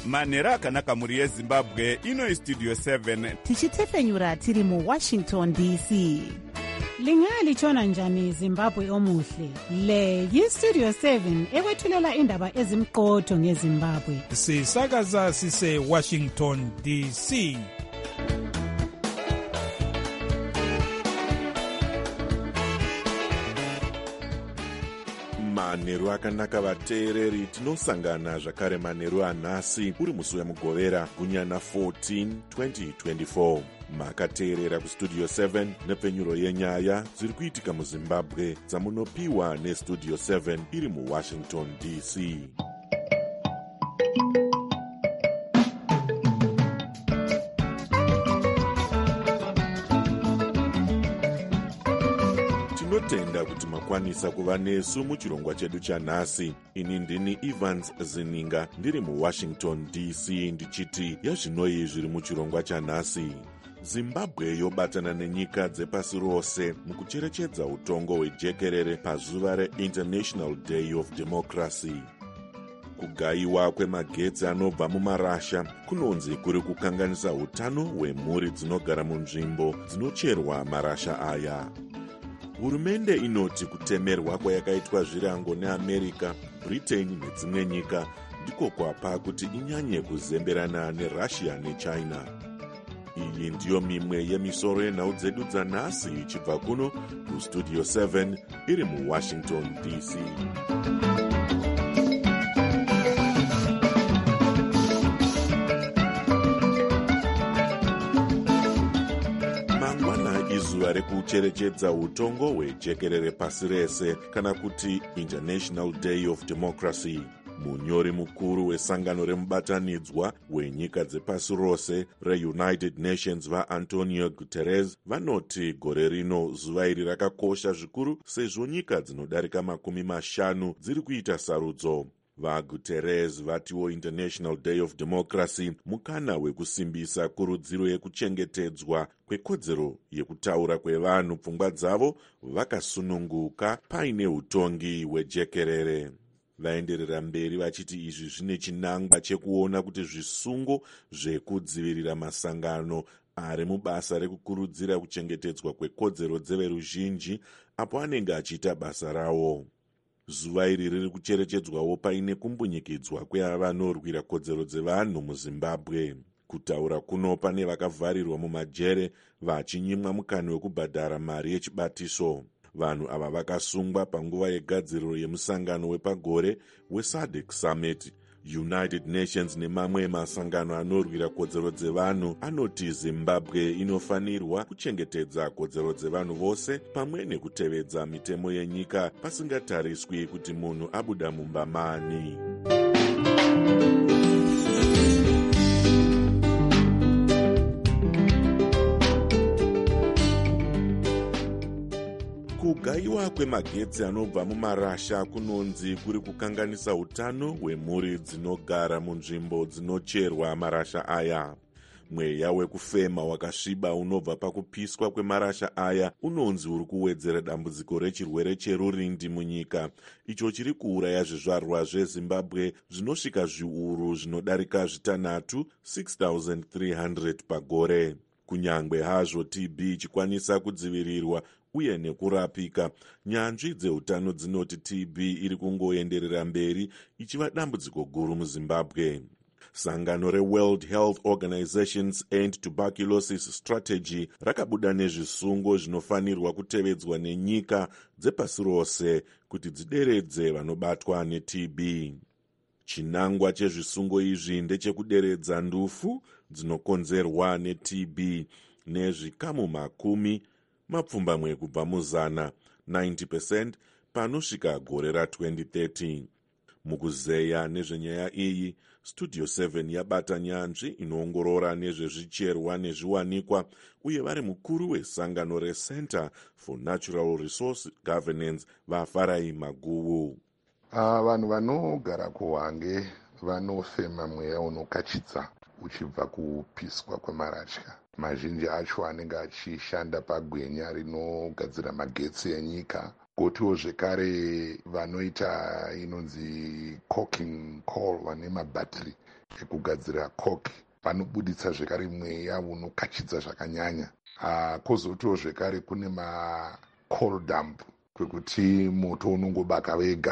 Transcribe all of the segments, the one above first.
manhero akanaka mhuri yezimbabwe. Ino istudio 7 tichitefenyura tiri muwashington dc. Lingalitshona njani Zimbabwe omuhle? Le yistudio 7 ekwethulela indaba ezimqotho ngeZimbabwe. Sisakaza sise Washington DC. Manheru akanaka vateereri, tinosangana zvakare manheru anhasi uri musi wemugovera gunyana 14 2024. Makateerera kustudio 7 nepfenyuro yenyaya dziri kuitika muZimbabwe dzamunopiwa nestudio 7 iri muWashington DC. Tinotenda kuti makwanisa kuva nesu muchirongwa chedu chanhasi. Ini ndini Evans Zininga ndiri muWashington DC ndichiti yazvinoi zviri muchirongwa chanhasi. Zimbabwe yobatana nenyika dzepasi rose mukucherechedza utongo hwejekerere pazuva reInternational Day of Democracy. Kugayiwa kwemagetsi anobva mumarasha kunonzi kuri kukanganisa utano hwemhuri dzinogara munzvimbo dzinocherwa marasha aya. Hurumende inoti kutemerwa kwayakaitwa zvirango neAmerica, Britain nedzimwe nyika ndiko kwapa kuti inyanye kuzemberana neRussia neChina. Iyi ndiyo mimwe yemisoro yenhau dzedu dzanhasi ichibva kuno kustudio 7 iri muWashington DC. Zuva rekucherechedza utongo hwejekerere pasi rese kana kuti International Day of Democracy. Munyori mukuru wesangano remubatanidzwa wenyika dzepasi rose reUnited Nations vaAntonio Guterres vanoti gore rino zuva iri rakakosha zvikuru sezvo nyika dzinodarika 50 dziri kuita sarudzo. VaGuterres vatiwo International Day of Democracy mukana wekusimbisa kurudziro yekuchengetedzwa kwekodzero yekutaura kwevanhu pfungwa dzavo vakasununguka paine utongi hwejekerere. Vaenderera mberi vachiti izvi zvine chinangwa chekuona kuti zvisungo zvekudzivirira masangano ari mubasa rekukurudzira kuchengetedzwa kwekodzero dzeveruzhinji apo anenge achiita basa rawo. Zuva iri riri kucherechedzwawo paine kumbunyikidzwa kwevanorwira kodzero dzevanhu muZimbabwe. Kutaura kuno pane vakavharirwa mumajere vachinyimwa mukana wekubhadhara mari yechibatiso. Vanhu ava vakasungwa panguva yegadziriro yemusangano wepagore weSADC Summit. United Nations nemamwe masangano anorwira kodzero dzevanhu anoti Zimbabwe inofanirwa kuchengetedza kodzero dzevanhu vose pamwe nekutevedza mitemo yenyika pasingatariswi kuti munhu abuda mumba mani. Kugayiwa kwemagetsi anobva mumarasha kunonzi kuri kukanganisa utano hwemhuri dzinogara munzvimbo dzinocherwa marasha aya. Mweya wekufema wakasviba unobva pakupiswa kwemarasha aya unonzi uri kuwedzera dambudziko rechirwere cherurindi munyika, icho chiri kuuraya zvizvarwa zveZimbabwe zvinosvika zviuru zvinodarika zvitanhatu 6,300 pagore. Kunyangwe hazvo TB ichikwanisa kudzivirirwa uye nekurapika, nyanzvi dzeutano dzinoti TB iri kungoenderera mberi ichiva dambudziko guru muZimbabwe. Sangano reWorld Health Organization's End Tuberculosis Strategy rakabuda nezvisungo zvinofanirwa kutevedzwa nenyika dzepasi rose kuti dzideredze vanobatwa neTB. Chinangwa chezvisungo izvi ndechekuderedza ndufu dzinokonzerwa neTB nezvikamu 10 mapfumbamwe kubva muzana 90% panosvika gore ra2030. Mukuzeya nezvenyaya iyi, Studio 7 yabata nyanzvi inoongorora nezvezvicherwa nezviwanikwa uye vari mukuru wesangano reCenter for Natural Resource Governance vaFarai Maguvu. Vanhu vanogara kuHwange vanofema mweya unokachitsa uchibva kupiswa kwemarasha. Mazhinji acho anenge achishanda pagwenya rinogadzira magetsi enyika gotiwo zvekare vanoita inonzi coking coal, vane mabhatiri ekugadzira coke, vanobuditsa zvekare mweya unokachidza zvakanyanya. Kozotiwo zvekare kune coal dump, kwekuti moto unongobaka wega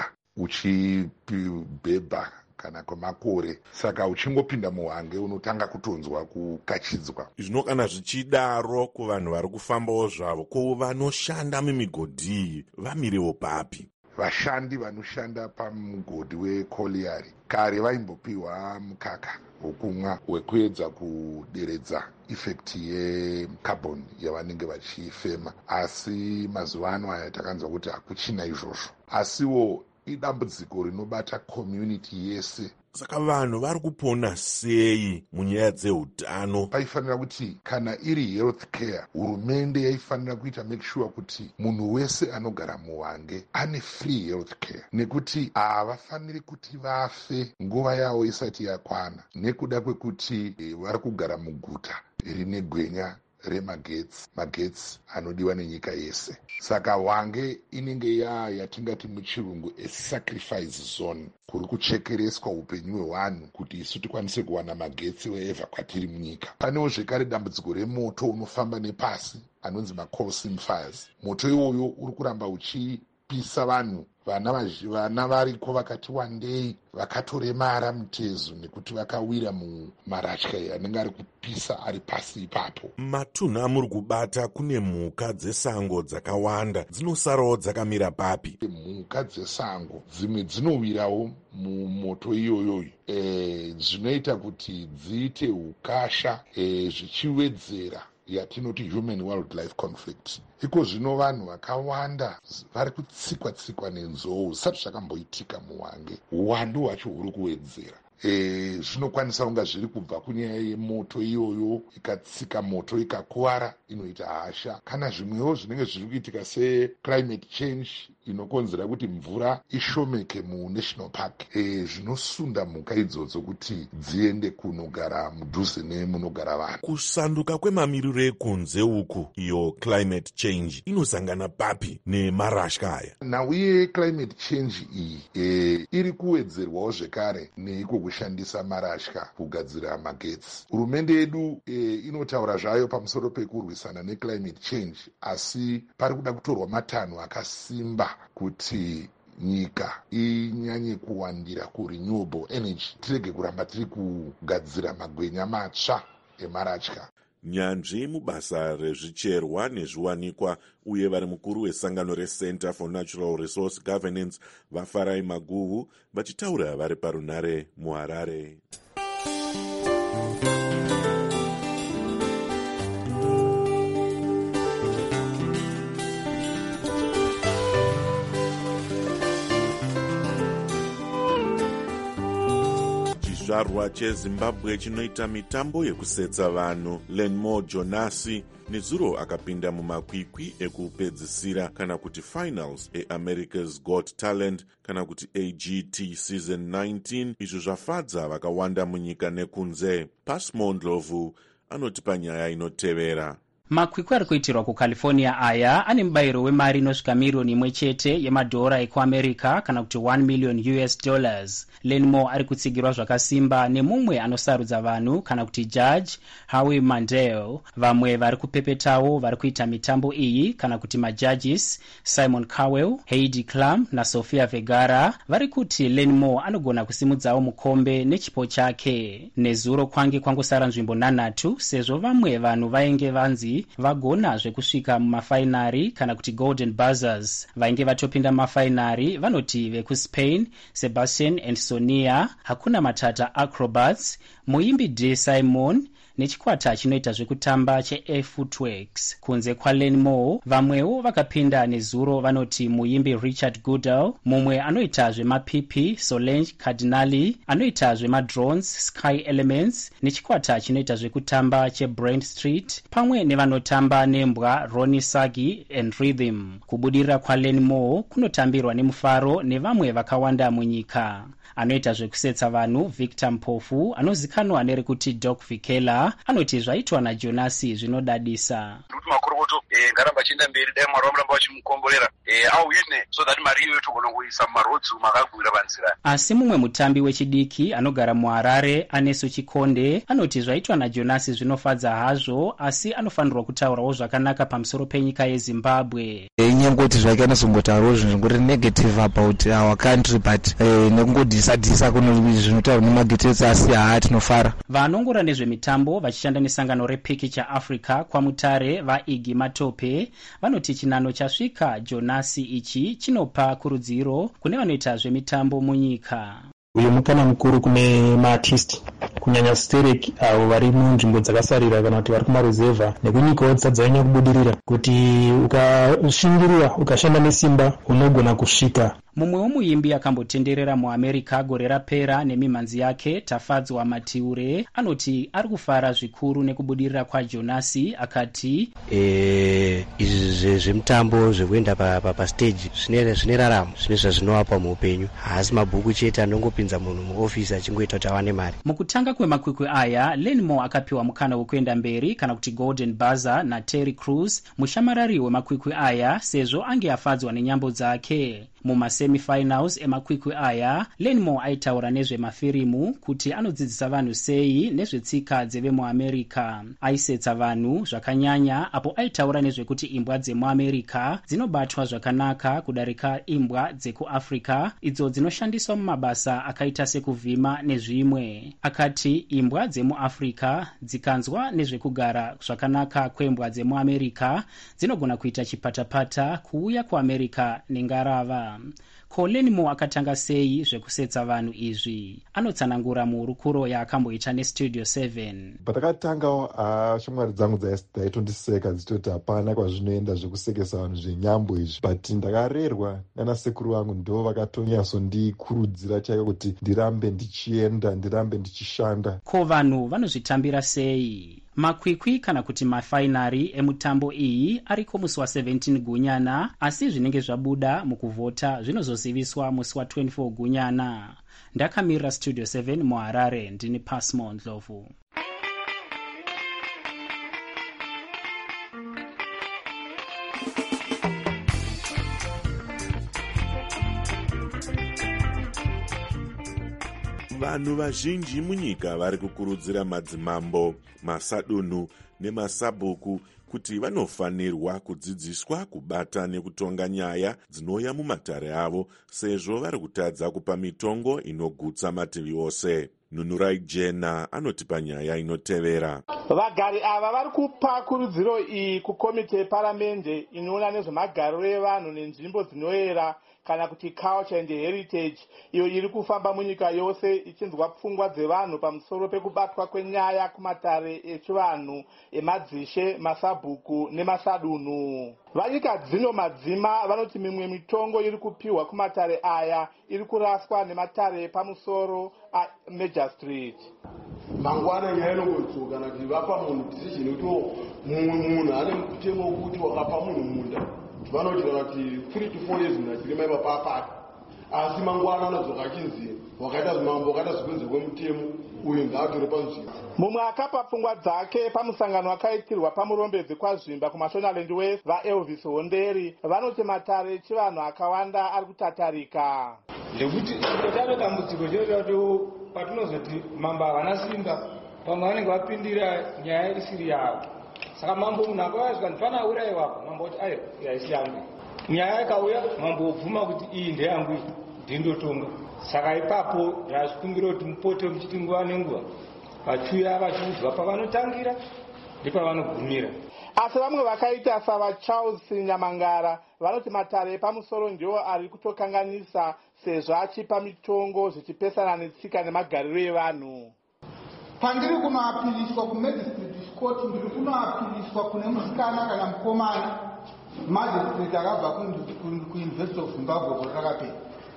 uchibhebha kana kwemakore, saka uchingopinda muhwange unotanga kutonzwa kukachidzwa. Zvino kana zvichidaro kuvanhu vari kufambawo zvavo, ko vanoshanda mimigodhi iyi vamirewo papi? Vashandi vanoshanda pamugodhi wekoliyari kare vaimbopiwa mukaka wokumwa wekuedza kuderedza ifekti yecarbon yavanenge vachifema, asi mazuva ano aya takanzwa kuti hakuchina izvozvo. Asiwo idambudziko rinobata community yese. Saka vanhu vari kupona sei munyaya dzeutano? Paifanira kuti kana iri health care, hurumende yaifanira kuita make sure kuti munhu wese anogara muhwange ane free health care, nekuti havafaniri kuti vafe nguva yavo isati yakwana nekuda kwekuti vari kugara muguta rine gwenya remagetsi anodiwa nenyika yese. Saka hwange inenge yatingati muchirungu sacrifice zone, kuri kuchekereswa upenyu hwevanhu kuti isu tikwanise kuwana magetsi wherever kwatiri munyika. Panewo zvekare dambudziko remoto unofamba nepasi anonzi coal seam fires. Moto iwoyo uri kuramba uchipisa vanhu, vana variko vakati wandei vakatoremara mutezo nekuti vakawira mumaratya anenge ari kupisa ari pasi ipapo. Matunhu amuri kubata kune mhuka dzesango dzakawanda, dzinosarawo dzakamira papi? Mhuka dzesango dzimwe dzinowirawo mumoto iyoyoyo, zvinoita kuti dziite ukasha, zvichiwedzera yatinoti human wildlife conflict. Iko zvino vanhu vakawanda vari kutsikwa nenzou zvisati zvakamboitika muhwange, uwandu hwacho huri kuwedzera. Zvinokwanisa kunga zviri kubva kunyaya yemoto iyoyo, ikatsika moto ikakuwara inoita hasha, kana zvimwewo zvinenge zviri kuitika seclimate change inokonzera kuti mvura ishomeke munational park, zvinosunda mhuka idzodzo kuti dziende kunogara mudhuze nemunogara vanhu. Kusanduka kwemamiriro ekunze uku, iyo climate change inosangana papi nemarashka aya? Nauye climate change iyi iri kuwedzerwawo zvekare neiko kushandisa marashka kugadzira magetsi. Hurumende yedu inotaura zvayo pamusoro pekurwisana neclimate change, asi pari kuda kutorwa matanho akasimba kuti nyika inyanye kuwandira kurenewable energy, tirege kuramba tiri kugadzira magwenya matsva emarashka. Nyanzvi mubasa rezvicherwa nezviwanikwa uye vari mukuru wesangano reCenter for Natural Resource Governance vaFarai Maguhu vachitaura vari parunare muHarare. Chizvarwa cheZimbabwe chinoita mitambo yekusetsa vanhu Lenmore Jonasi nezuro akapinda mumakwikwi ekupedzisira kana kuti finals eAmerica's Got Talent kana kuti AGT season 19, izvo zvafadza vakawanda munyika nekunze. Pasmo Ndlovu anoti panyaya inotevera. Makwikwi ari kuitirwa kuCalifornia aya ane mubayiro wemari inosvika miriyoni imwe chete yemadhora ekuAmerica kana kuti $1 million. Lenmore ari kutsigirwa zvakasimba nemumwe anosarudza vanhu kana kuti Judge Howie Mandel. Vamwe vari kupepetawo vari kuita mitambo iyi kana kuti majudges Simon Cowell, Heidi Klum naSofia Vergara vari kuti Lenmore anogona kusimudzawo mukombe nechipo chake. Nezuro kwange kwangosara nzvimbo 9 sezvo vamwe vanhu vainge vanzi vagona zvekusvika mumafainari kana kuti golden buzzers. Vainge vatopinda mumafainari vanoti vekuSpain Sebastian and Sonia, Hakuna Matata Acrobats, muimbi D Simon nechikwata chinoita zvekutamba cheFootworks. Kunze kwaLenmore vamwewo vakapinda nezuro vanoti muimbi Richard Goodall, mumwe anoita zvemapipi Solange Cardinali, anoita zvemadrones Sky Elements nechikwata chinoita zvekutamba cheBrand Street, pamwe nevanotamba nembwa Ronnie Sagi and Rhythm. Kubudirira kwaLenmore kunotambirwa nemufaro nevamwe vakawanda munyika. Anoita zvekusetsa vanhu Victor Mpofu anozikanwa nerekuti Doc Vikela aya anoti zvaitwa najonasi zvinodadisa. Kuti makorokoto ngaramba chienda mberi, dai Mwari vamuramba vachimukomborera auine so that mari iyoyo togona kuisa mumarodzi makagwira panzira. Asi mumwe mutambi wechidiki anogara muHarare Aneso Chikonde anoti zvaitwa najonasi zvinofadza hazvo, asi anofanirwa kutaurawo zvakanaka pamusoro penyika yeZimbabwe. Inyangoti zvake anozombotaurawo zvinhu zvingori negative about our country, but nekungodhisa kuno zvinotaurwa nemagetsi asi tinofara. Vanongora nezvemitambo vachishanda nesangano rePicture Africa kwaMutare vaIgi Matope vanoti chinano chasvika jonasi ichi chinopa kurudziro kune vanoita zvemitambo munyika. Uyu mukana mukuru kune maartist kunyanya stereki avo vari munzvimbo dzakasarira kana kuti vari kumaruzevha nekunyikawo dzadzanyanya kubudirira kuti ukashingirira ukashanda nesimba unogona kusvika. Mumwewo muimbi akambotenderera muAmerica gore rapera nemimhanzi yake Tafadzwa Matiure anoti ari kufara zvikuru nekubudirira kwajonasi, akati izvi zvemutambo zvekuenda pastage zvine raramo, zvine zvazvinovapa muupenyu, haasi mabhuku chete anongopinza munhu muofisi achingoita kuti awane mari. Mukutanga kwemakwikwi aya Lenmo akapiwa mukana wekuenda mberi kana kuti Golden Buzzer naTerry Crews, mushamarari wemakwikwi aya, sezvo ange afadzwa nenyambo dzake. Mumasemifinals emakwikwi aya Lenmo aitaura nezvemafirimu kuti anodzidzisa vanhu sei nezvetsika dzevemuAmerica. Aisetsa vanhu zvakanyanya apo aitaura nezvekuti imbwa dzemuAmerica dzinobatwa zvakanaka kudarika imbwa dzekuAfrica idzo dzinoshandiswa mumabasa akaita sekuvhima nezvimwe. Akati imbwa dzemuAfrica dzikanzwa nezvekugara zvakanaka kwembwa dzemuAmerica dzinogona kuita chipatapata kuuya kuAmerica nengarava. Ko Lenmo akatanga sei zvekusetsa vanhu izvi? Anotsanangura muhurukuro yaakamboita neStudio 7. Patakatangawo shamwari dzangu dzaitondiseka dzichitoti hapana kwazvinoenda zvekusekesa vanhu zvenyambo izvi, but ndakarerwa nana sekuru vangu ndo vakatonyasondikurudzira chaiko kuti ndirambe ndichienda, ndirambe ndichishanda. Ko vanhu vanozvitambira sei? Makwikwi kana kuti mafainari emutambo iyi ariko musi wa 17 Gunyana, asi zvinenge zvabuda mukuvhota zvinozoziviswa musi wa 24 Gunyana. Ndakamirira Studio 7 muHarare, ndini Pasmo Ndlovu. Vanhu vazhinji munyika vari kukurudzira madzimambo, masadunhu nemasabhuku kuti vanofanirwa kudzidziswa kubata nekutonga nyaya dzinouya mumatare avo, sezvo vari kutadza kupa mitongo inogutsa mativi ose. Nunurai Jena anotipa nyaya inotevera. Vagari ava vari kupa kurudziro iyi kukomite yeparamende inoona nezvemagariro evanhu nenzvimbo dzinoyera kana kuti culture and heritage, iyo iri kufamba munyika yose ichinzwa pfungwa dzevanhu pamusoro pekubatwa kwenyaya kumatare echivanhu emadzishe, masabhuku nemasadunhu. Vanyika dzino madzima vanoti mimwe mitongo iri kupiwa kumatare aya iri kuraswa nematare pamusoro aMajor Street. Mangwana nyaya inongodzoka kana kuti vapa munhu decision kuti munhu ane mutemo wekuti wakapa munhu munda vanoti kana kuti 3 to 4 years munachirema ipapapaka, asi mangwana anodzoka achinzi wakaita zvimambo wakaita zvikunze kwemutemo uyu ngaatore panzvimbo. Mumwe akapa pfungwa dzake pamusangano akaitirwa pamurombedzi kwazvimba kuMashonaland West vaElvis Honderi vanoti matare echivanhu akawanda ari kutatarika. Ndekuti totame dambudziko chero patinozoti mambo havana simba pamwe vanenge vapindira nyaya isiri yavo. Saka mambo munhu akauya ndipana aurayiwapo, mambo kuti ayo yaisi yangu. Nyaya ikauya mambo obvuma kuti iyi ndeyangu ndindotonga. Saka ipapo zvazvikumbira kuti mupote muchiti nguva nenguva vachiuya vachiudzwa pavanotangira nepavanogumira. Asi vamwe vakaita savaCharles Nyamangara vanoti matare epamusoro ndiwo ari kutokanganisa sezvo achipa mitongo zvichipesana netsika nemagariro evanhu. Pandiri kunoapiliswa kuMagistrate Court ndiri kunoapiliswa kune musikana kana mukomana magistrate akabva kuUniversity of Zimbabwe gore rakapera.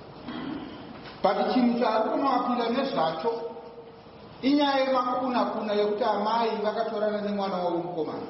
But chinhu chaari kunoapila nezvacho inyaya yemakuna yekuti amai vakatorana nemwana wavo mukomana.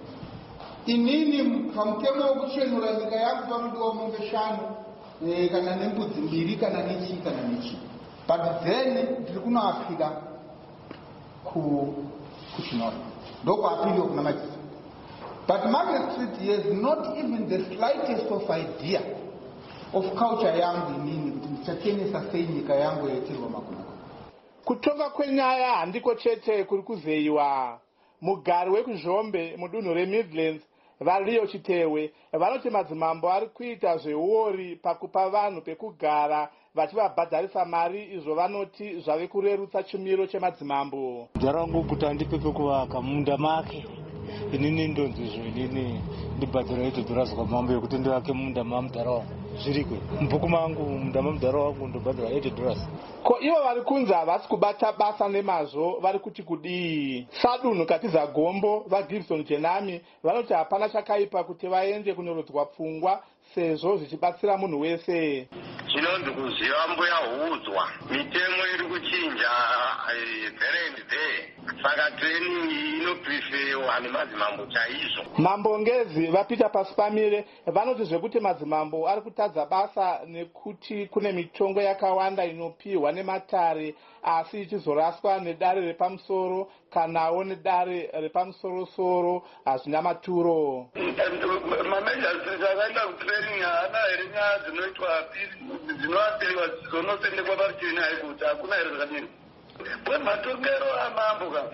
Inini pamutemo wekuchenura nyika yangu panodiwa mombe 5 kana nembudzi 2 kana nechi kana nechi. But then ndiri kunoapila kuchinora ndokwaapiliwa kuna magistrate. But magistrate has not even the slightest of idea of culture yangu inini kuti ndichatengesa sei nyika yangu yaitirwa makunaka. Kutonga kwenyaya handiko chete kuri kuzeyiwa. Mugari wekuzhombe mudunhu reMidlands Valiyo Chitewe vanoti madzimambo ari kuita zveuori pakupa vanhu pekugara vachivabhadharisa mari izvo vanoti zvave kurerutsa chimiro chemadzimambo. Jarangu kuti andipe pekuvaka munda make inini ndonzizvo inini ndibhadhara $80 kwamambo yekuti ndivake munda mamudhara wangu zvirikwe mubhuku mangu munda mamudhara wangu ndobhadhara $80. Ko ivo vari kunzi havasi kubata basa nemazvo vari kuti kudii? Sadunhu Katiza Gombo vaGibson Jenami vanoti hapana chakaipa kuti vaende kunyorodzwa pfungwa sezvo zvichibatsira munhu wese. Chinonzi kuziva mbuya huudzwa, mitemo iri kuchinja there and there. Saka training inopreferiwa nemadzimambo chaizvo. Mambongezi vapita pasi pamire vanoti zvekuti madzimambo ari kutadza basa nekuti kune mitongo yakawanda inopiwa nematare asi ichizoraswa nedare repamusoro kanawo nedare repamusoro-soro hazvina maturo. Mamejasiri akaenda kutraining haana here nyaya dzinoitwa apiri dzinoapiriwa dzizonosendekwa parutivi haikuti hakuna here zvakadini. Matongero amambo ka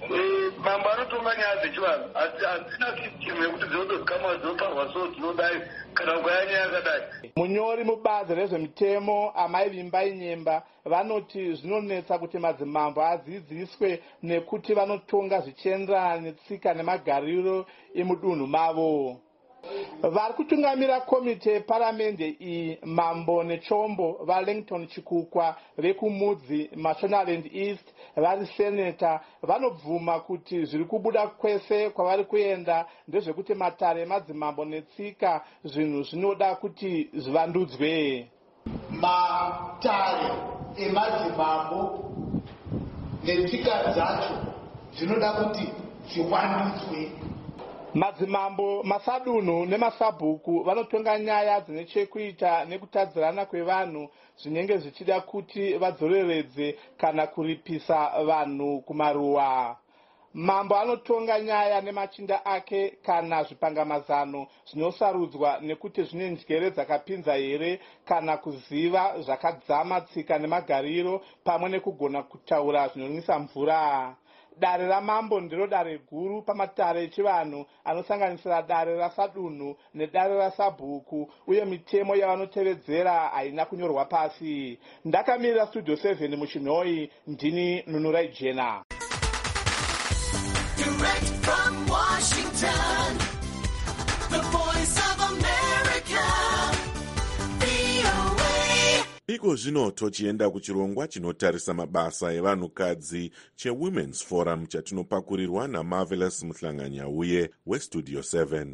mambo anotonga nyaya dzechivanhu asi hatina system yekuti dzinotozikama dzoparwa so dzinodai kana ukaya nyaya yakadai. Munyori mubazi rezvemitemo Amai Vimbai Nyemba vanoti zvinonetsa kuti madzimambo adzidziswe nekuti vanotonga zvichienderana netsika nemagariro emudunhu mavo. Vari kutungamira komite yeparamende iyi Mambo neChombo vaLangton Chikukwa vekumudzi Mashonaland East vari seneta vanobvuma kuti zviri kubuda kwese kwavari kuenda ndezvekuti matare emadzimambo netsika zvinhu zvinoda kuti zvivandudzwe. Matare emadzimambo netsika dzacho zvinoda kuti zvivandudzwe. Madzimambo, masadunhu nemasabhuku vanotonga nyaya dzine chekuita nekutadzirana kwevanhu zvinenge zvichida kuti vadzoreredze kana kuripisa vanhu kumaruwa. Mambo anotonga nyaya nemachinda ake kana zvipangamazano zvinosarudzwa nekuti zvine njere dzakapinza here kana kuziva zvakadzama tsika nemagariro pamwe nekugona kutaura zvinonwisa mvura. Dare ramambo ndiro dare guru pamatare echivanhu anosanganisira dare rasadunhu nedare rasabhuku uye mitemo yavanotevedzera haina kunyorwa pasi. Ndakamirira Studio 7 muChinhoi, ndini Nunurai Jena. Direct from Washington, the voice of America, VOA. Iko zvino tochienda kuchirongwa chinotarisa mabasa evanhukadzi cheWomen's Forum chatinopakurirwa naMarvelous Muhlanganyauye weStudio 7.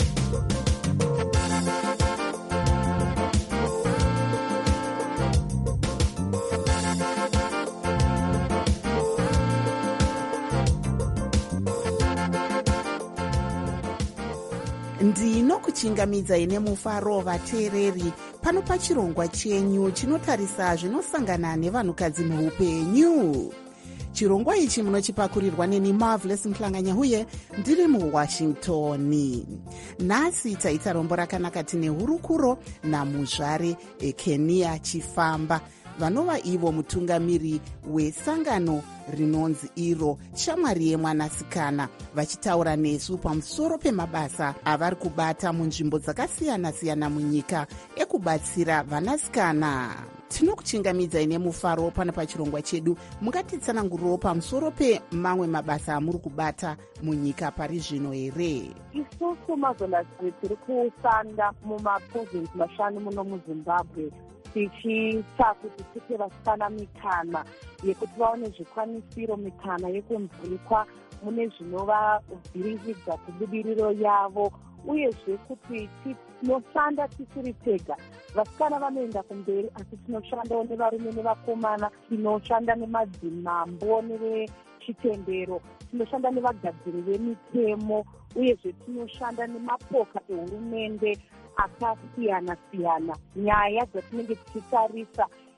Ndinokuchingamidzai nemufaro vateereri pano pachirongwa chenyu chinotarisa zvinosangana nevanhukadzi muupenyu. Chirongwa ichi munochipakurirwa neni Marvelous Muhlanganyauye ndiri muWashington. Nhasi taita rombo rakanaka tine hurukuro namuzvare Kenia Chifamba vanova ivo mutungamiri wesangano rinonzi iro Shamwari yeMwanasikana, vachitaura nesu pamusoro pemabasa avari kubata munzvimbo dzakasiyana-siyana munyika ekubatsira vanasikana. Tinokuchingamidzai nemufaro pano pachirongwa chedu. Mungatitsanangurirawo pamusoro pemamwe mabasa amuri kubata munyika pari zvino here? Isusu Marvelous tiri kushanda mumaprovinsi mashanu muno muZimbabwe tichiita kuti tipe vasikana mikana yekuti vaone zvikwanisiro, mikana yekunzwikwa mune zvinovavhiringidza kubudiriro yavo, uyezve kuti tinoshanda tisiri tega. Vasikana vanoenda kumberi asi tinoshandawo nevarume nevakomana, tinoshanda nemadzimambo nevechitendero, tinoshanda nevagadziri vemitemo, uyezve tinoshanda nemapoka ehurumende akasiyana-siyana. Nyaya dzatinenge tichitarisa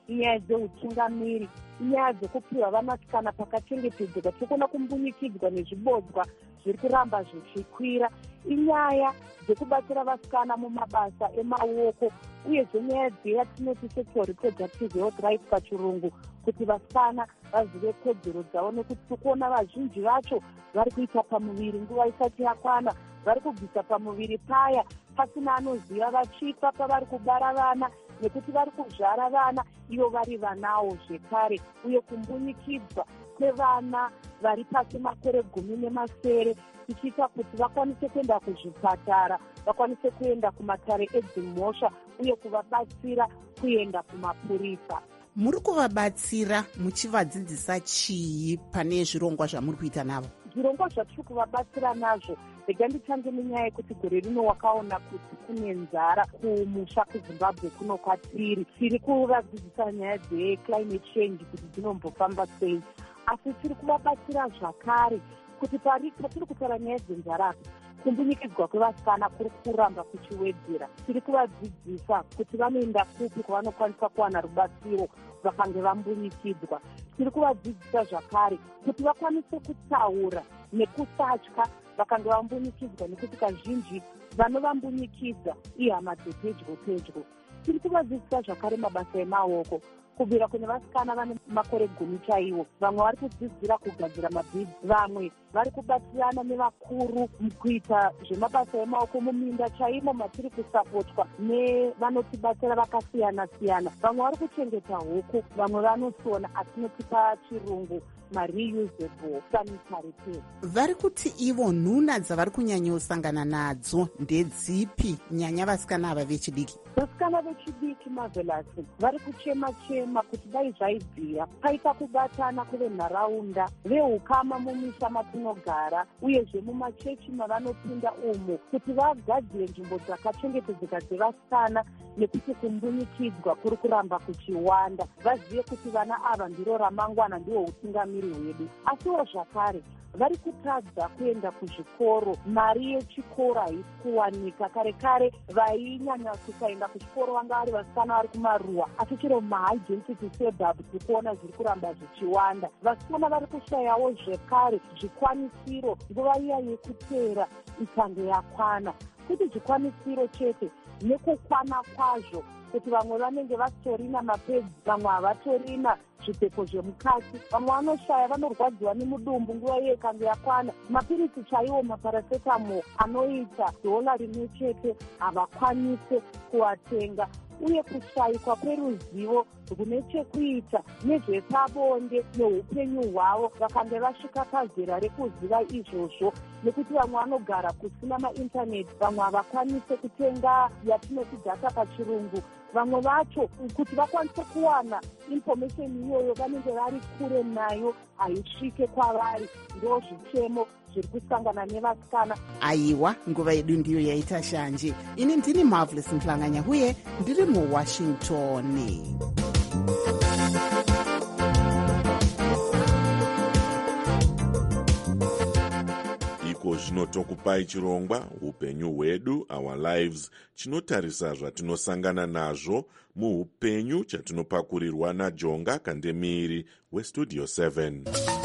inyaya dzeutungamiri, inyaya dzekupiwa vanasikana pakachengetedzeka. tiri kuona kumbunyikidzwa nezvibodzwa zviri kuramba zvichikwira, inyaya dzekubatsira vasikana mumabasa emaoko, uyezve nyaya dzeyatinoti sexual reproductive health rights pachirungu, kuti vasikana vazive kodzero dzavo, nekuti tiri kuona vazhinji vacho vari kuita pamuviri nguva isati yakwana, vari kubvisa pamuviri paya pasina anoziva, vachifa pavari kubara vana, nekuti vari kuzvara vana ivo vari vanawo zvekare, uye kumbunyikidzwa kwevana vari pasi makore 10 tichiita kuti vakwanise kuenda kuzvipatara, vakwanise kuenda kumatare edzimhosva, uye kuvabatsira kuenda kumapurisa. Muri kuvabatsira muchivadzidzisa chii pane zvirongwa zvamuri kuita navo? Zvirongwa zvatiri kuvabatsira nazvo, rega nditange nenyaya yekuti gore rino wakaona kuti kune nzara kumusha kuZimbabwe kuno kwatiri. Tiri kuvadzidzisa nyaya dzeclimate change kuti dzinombofamba sei, asi tiri kuvabatsira zvakare kuti patiri kutaura nyaya dzenzara, kumbunyikidzwa kwevasikana kuri kuramba kuchiwedzera. Tiri kuvadzidzisa kuti vanoenda kupi kwavanokwanisa kuwana rubatsiro vakange vambunyikidzwa. Tiri kuvadzidzisa zvakare kuti vakwanise kutaura nekusatya vakange vambunyikidzwa, nekuti kazhinji vanovambunyikidza ihama dzepedyo pedyo. Tiri kuvadzidzisa zvakare mabasa emaoko, kubvira kune vasikana vane makore 10 chaiwo. Vamwe vari kudzidzira kugadzira mabhidzi, vamwe vari kubatsirana nevakuru mukuita zvemabasa emaoko muminda chaimo matiri kusapotwa nevanotibatsira vakasiyana-siyana. Vamwe vari kuchengeta huku, vamwe vanosona atinoti pachirungu ma-reusable sanitary pads. Vari kuti ivo nhuna dzavari kunyanyosangana nadzo ndedzipi, nyanya vasikana ava vechidiki? Vasikana vechidiki mavelasi vari kuchema-chema kuti dai zvaibvira paita kubatana kuvenharaunda, vehukama mumisha matinogara, uyezve mumachechi mavanopinda umo, kuti vagadzire nzvimbo dzakachengetedzeka dzevasikana, nekuti kumbunyikidzwa kuri kuramba kuchiwanda. Vazive kuti vana ava ndiro ramangwana, ndiwo utungamiri hwedu. Asiwo zvakare vari kutadza kuenda kuzvikoro, mari yechikoro haisi kuwanika. Kare kare vainyanya kusaenda kuchikoro vanga vari vasikana vari kumaruwa, asi chero mahigh density suburbs tiri kuona zviri kuramba zvichiwanda. Vasikana vari kushayawo zvekare zvikwanisiro nguva iya yekutera itange yakwana, kuti zvikwanisiro chete nekukwana kwazvo, kuti vamwe vanenge vasitorina mapedzi, vamwe havatorina zvipfeko zvemukati, vamwe vanoshaya, vanorwadziwa nemudumbu nguva iye kange yakwana. Mapirisi chaiwo maparasetamo anoita $1 chete havakwanise kuwatenga, uye kushayikwa kweruzivo rune chekuita nezvepabonde neupenyu hwavo vakange vasvika pazera rekuziva izvozvo, nekuti vamwe vanogara kusina maintaneti, vamwe havakwanise kutenga yatinoti data pachirungu. Vamwe vacho kuti vakwanise kuwana information iyoyo vanenge vari kure nayo, haisvike kwavari. Ndo zvichemo zviri kusangana nevasikana. Aiwa, nguva yedu ndiyo yaita shanje. Ini ndini Marvelous Mhlanganya, uye ndiri muWashington. iko zvino tokupai chirongwa upenyu hwedu, our lives, chinotarisa zvatinosangana nazvo muupenyu, chatinopakurirwa naJonga Kandemiri weStudio 7.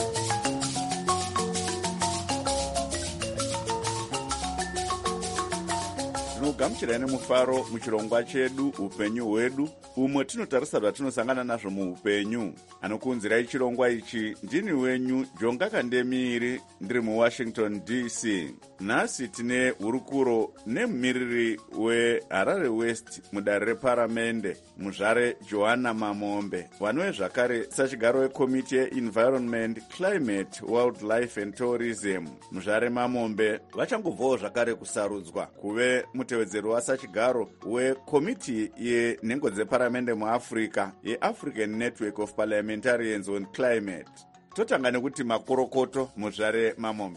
tinogamuchirai nemufaro muchirongwa chedu upenyu hwedu, umwe tinotarisa zvatinosangana nazvo muupenyu. Anokuunzirai chirongwa ichi ndini wenyu Jonga Kandemiri, ndiri muWashington DC. Nhasi tine hurukuro nemumiriri weHarare West mudare reparamende, muzvare Joanna Mamombe, wanove zvakare sachigaro wekomiti yeEnvironment, Climate, Wildlife and Tourism. Muzvare Mamombe vachangobvawo zvakare kusarudzwa kuve mutevedzeri wasachigaro wekomiti yenhengo dzeparamende muAfrica yeAfrican Network of Parliamentarians on Climate. Totanga nekuti makorokoto muzvare Mamombe.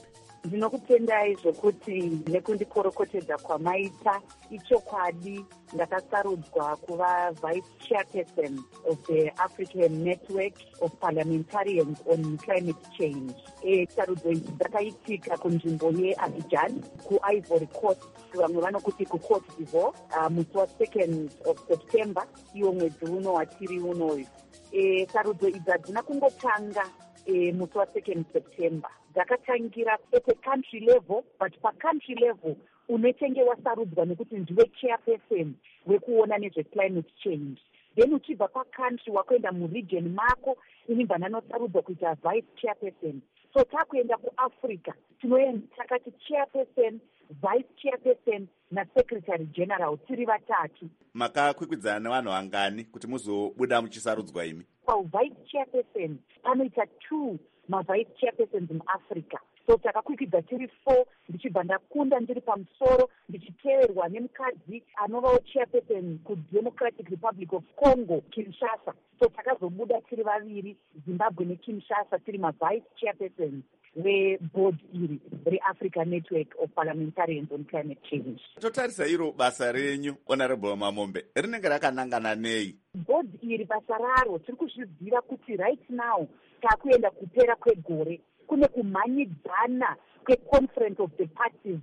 Ndinokutendai zvokuti nekundikorokotedza kwamaita ichokwadi ndakasarudzwa kuva vice chairperson of the African Network of Parliamentarians on Climate Change. Sarudzo idzi dzakaitika kunzvimbo yeAbidjan kuIvory Coast, vamwe vanokuti kuCote d'Ivoire, musi wa2 of September iwo mwedzi uno watiri unoyu. Sarudzo idzi hadzina kungotanga musi wa2 September. Dzakatangira at a country level, but pa-country level unetenge wasarudzwa nekuti ndiwe chairperson wekuona nezve-climate change. Then uchibva pa-country wakuenda muregion mako, inibva ndanosarudzwa kuita vice chairperson. So takuenda kuAfrica, tinoenda takati chairperson, vice chairperson na-secretary general tiri vatatu. Makakwikwidzana nevanhu vangani kuti muzobuda muchisarudzwa imi? Vice chairperson panoita 2 ma-vice chairpersons muAfrica. So takakwikidza tiri 4, ndichibva ndakunda ndiri pamusoro, ndichiteverwa nemukadzi anovawo chairperson kuDemocratic Republic of Congo, Kinshasa. So takazobuda tiri vaviri, Zimbabwe neKinshasa, tiri ma-vice chairpersons weboard iri reAfrican Network of Parliamentarians on Climate Change. Totarisa iro basa renyu, Honorable Mamombe, rinenge rakanangana nei? Board iri basa raro tiri kuzviziva kuti right now takuenda kupera kwegore kune kumhanyidzana kweconference of the parties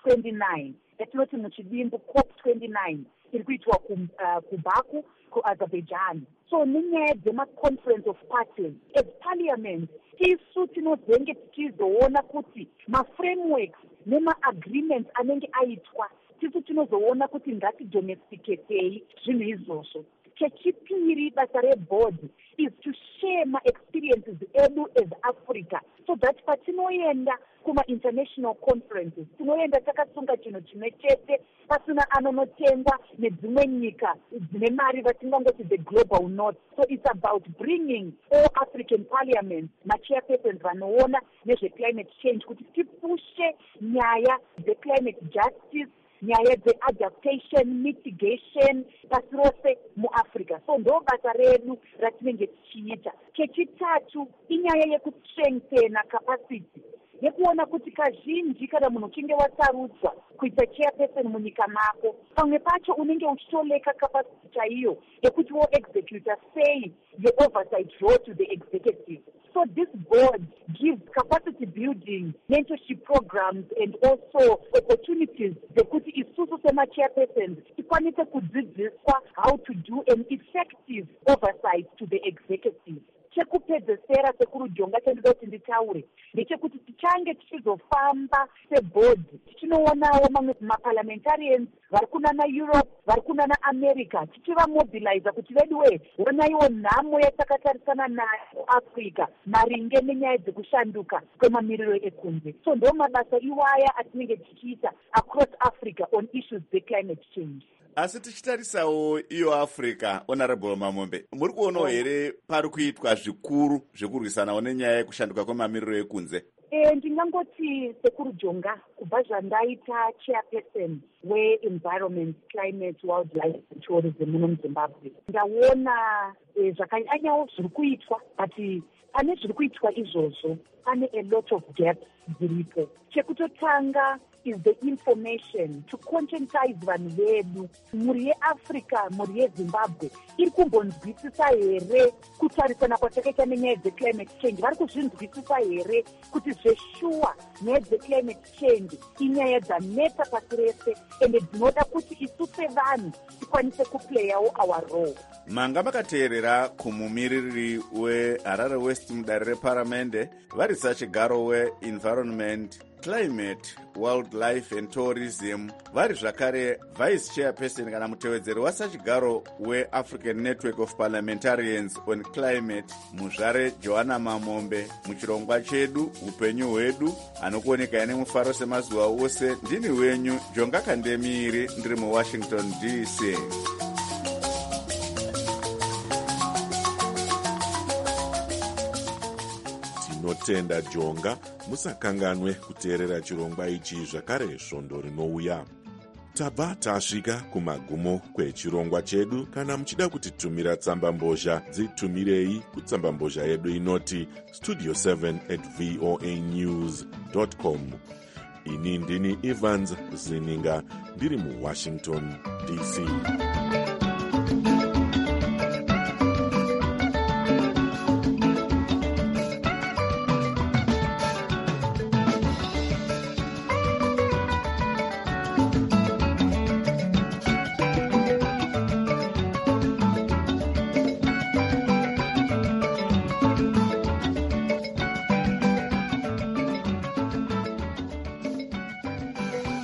29 yatinoti muchidimbu COP29 iri kuitwa kuBaku kuAzerbaijan. So nenyaya dzemaconference of parties as parliament tisu tinozenge tichizoona kuti maframeworks nemaagreements anenge aitwa tisu tinozoona kuti ngatidomesticatei zvinhu izvozvo. Chechipiri basa reboard is to share ma-experiences edu as Africa so that patinoenda kuma-international conferences tinoenda takasunga chinhu chimwe chete pasina anonotengwa nedzimwe nyika dzine mari vatingangoti the global north. So it's about bringing all African parliaments ma-chairpersons vanoona nezve-climate change kuti tipushe nyaya dze-climate justice, nyaya dze-adaptation, mitigation, pasi rose muAfrica. So ndo basa redu ratinenge tichiita. Chechitatu inyaya yekustrengthena capacity, yekuona kuti kazhinji kana munhu uchinge wasarudzwa kuita chairperson munyika mako, pamwe pacho unenge uchitoleka capacity chaiyo yekuti wo-executor sei the-oversight role to the executive. So this board gives capacity building, mentorship programs, and also opportunities zekuti isusu sema-chairpersons tikwanise kudzidziswa how to do an effective oversight to the executive. Chekupedzesera sekuru Jonga chandida kuti nditaure ndechekuti tichange tichizofamba seboard tichinowonawo mamwe maparliamentarians vari kunana Europe, vari kunana America, tichivamobiliza kuti veduwe onaiwo nhamo yatakatarisana nayo Africa maringe nenyaya dzekushanduka kwemamiriro ekunze. So ndo mabasa iwaya atinenge tichiita across Africa on issues dze-climate change. Asi tichitarisawo iyo Africa, Honorable Mamombe, muri kuonawo here pari kuitwa zvikuru zvekurwisanawo nenyaya yekushanduka kwemamiriro ekunze? Ndingangoti sekuru Jonga kubva zvandaita chairperson we-environment, climate, wildlife and tourism muno muZimbabwe, ndaona zvakanyanyawo zviri kuitwa, but pane zviri kuitwa izvozvo pane a lot of gaps dziripo. Chekutotanga is the information to conscientize vanhu vedu. Muri yeAfrica, muri yeZimbabwe iri kumbonzwisisa here kutarisana kwatakaita nenyaya dzeclimate change? Vari kuzvinzwisisa here kuti zveshuwa nyaya dzeclimate change inyaya dzanetsa pasi rese ende dzinoda kuti isu sevanhu tikwanise kuplayawo our role? Manga makateerera kumumiriri weHarare West mudare reparamende varisa chigaro we-environment, climate, wildlife and tourism, vari zvakare vice chairperson kana mutevedzeri wasachigaro weAfrican Network of Parliamentarians on Climate, muzvare Joanna Mamombe. Muchirongwa chedu upenyu hwedu, anokuoneka ine mufaro semazuva ose, ndini wenyu Jonga Kandemiri, ndiri muWashington DC. Tinotenda Jonga, musakanganwe kuteerera chirongwa ichi zvakare svondo rinouya. tabva tasvika kumagumo kwechirongwa chedu. Kana muchida kutitumira tsambambozha, dzitumirei kutsambambozha yedu inoti studio7@voanews.com. Ini ndini Evans Zininga ndiri muWashington DC.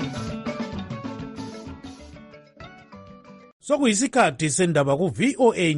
Sokuyisikhathi sendaba ku VOA